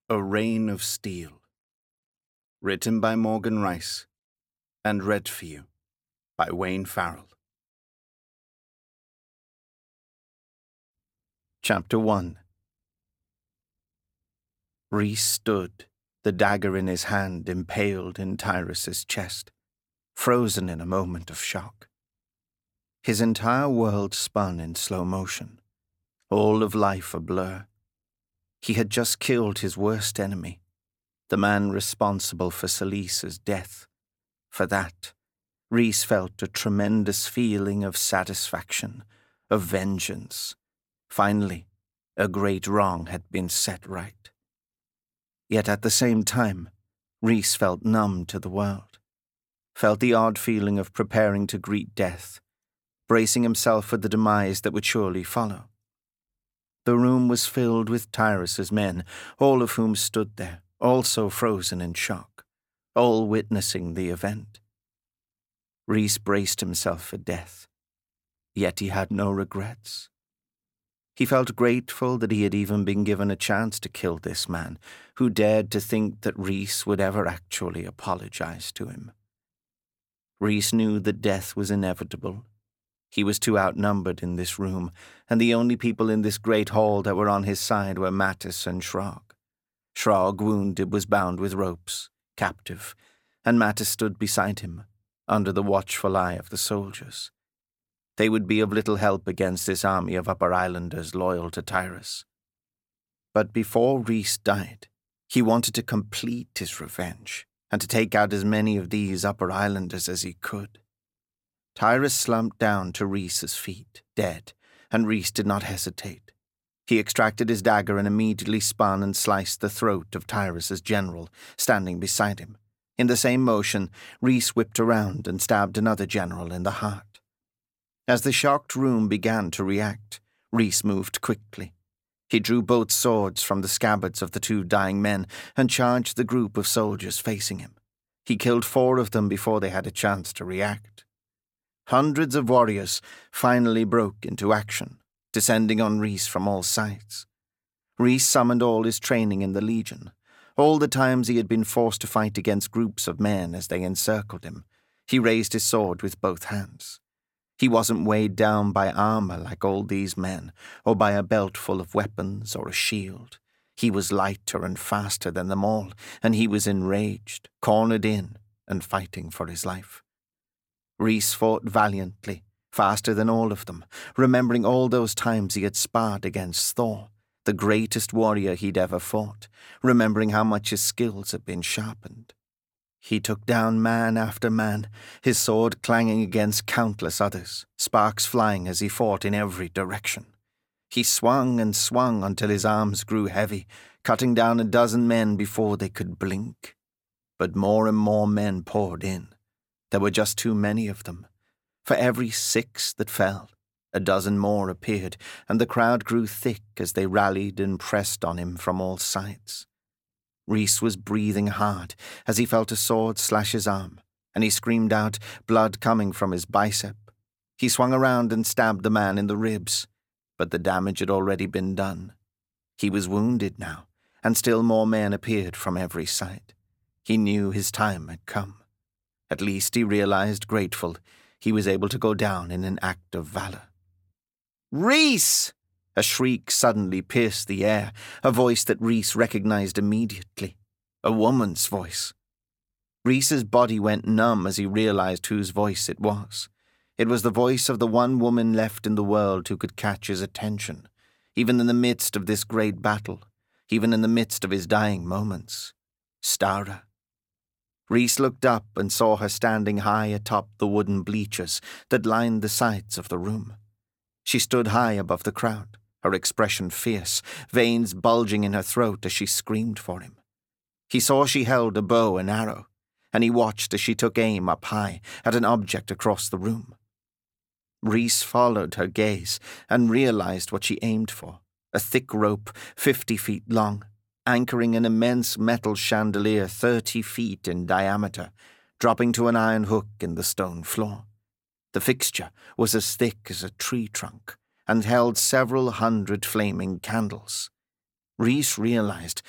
A Rain of Steel. Written by Morgan Rice and read for you by Wayne Farrell. Chapter 1. Rhys stood, the dagger in his hand impaled in Tyrus's chest, frozen in a moment of shock. His entire world spun in slow motion, all of life a blur. He had just killed his worst enemy, the man responsible for Salisa's death. For that, Rhys felt a tremendous feeling of satisfaction, of vengeance. Finally, a great wrong had been set right. Yet at the same time, Rhys felt numb to the world, felt the odd feeling of preparing to greet death, bracing himself for the demise that would surely follow. The room was filled with Tyrus's men, all of whom stood there, also frozen in shock, all witnessing the event. Rhys braced himself for death, yet he had no regrets. He felt grateful that he had even been given a chance to kill this man, who dared to think that Rhys would ever actually apologize to him. Rhys knew that death was inevitable. He was too outnumbered in this room, and the only people in this great hall that were on his side were Mattis and Shrog. Shrog, wounded, was bound with ropes, captive, and Mattis stood beside him, under the watchful eye of the soldiers. They would be of little help against this army of Upper Islanders loyal to Tyrus. But before Rhys died, he wanted to complete his revenge, and to take out as many of these Upper Islanders as he could. Tyrus slumped down to Rhys's feet, dead, and Rhys did not hesitate. He extracted his dagger and immediately spun and sliced the throat of Tyrus's general, standing beside him. In the same motion, Rhys whipped around and stabbed another general in the heart. As the shocked room began to react, Rhys moved quickly. He drew both swords from the scabbards of the two dying men and charged the group of soldiers facing him. He killed 4 of them before they had a chance to react. Hundreds of warriors finally broke into action, descending on Rhys from all sides. Rhys summoned all his training in the Legion, all the times he had been forced to fight against groups of men as they encircled him. He raised his sword with both hands. He wasn't weighed down by armor like all these men, or by a belt full of weapons or a shield. He was lighter and faster than them all, and he was enraged, cornered in, and fighting for his life. Rhys fought valiantly, faster than all of them, remembering all those times he had sparred against Thor, the greatest warrior he'd ever fought, remembering how much his skills had been sharpened. He took down man after man, his sword clanging against countless others, sparks flying as he fought in every direction. He swung and swung until his arms grew heavy, cutting down a dozen men before they could blink. But more and more men poured in. There were just too many of them. For every 6 that fell, a dozen more appeared, and the crowd grew thick as they rallied and pressed on him from all sides. Rhys was breathing hard as he felt a sword slash his arm, and he screamed out, blood coming from his bicep. He swung around and stabbed the man in the ribs, but the damage had already been done. He was wounded now, and still more men appeared from every side. He knew his time had come. At least he realized, grateful, he was able to go down in an act of valor. "Rhys!" A shriek suddenly pierced the air, a voice that Rhys recognized immediately. A woman's voice. Rhys's body went numb as he realized whose voice it was. It was the voice of the one woman left in the world who could catch his attention, even in the midst of this great battle, even in the midst of his dying moments. Stara. Rhys looked up and saw her standing high atop the wooden bleachers that lined the sides of the room. She stood high above the crowd, her expression fierce, veins bulging in her throat as she screamed for him. He saw she held a bow and arrow, and he watched as she took aim up high at an object across the room. Rhys followed her gaze and realized what she aimed for, a thick rope 50 feet long, anchoring an immense metal chandelier 30 feet in diameter, dropping to an iron hook in the stone floor. The fixture was as thick as a tree trunk and held several hundred flaming candles. Rhys realized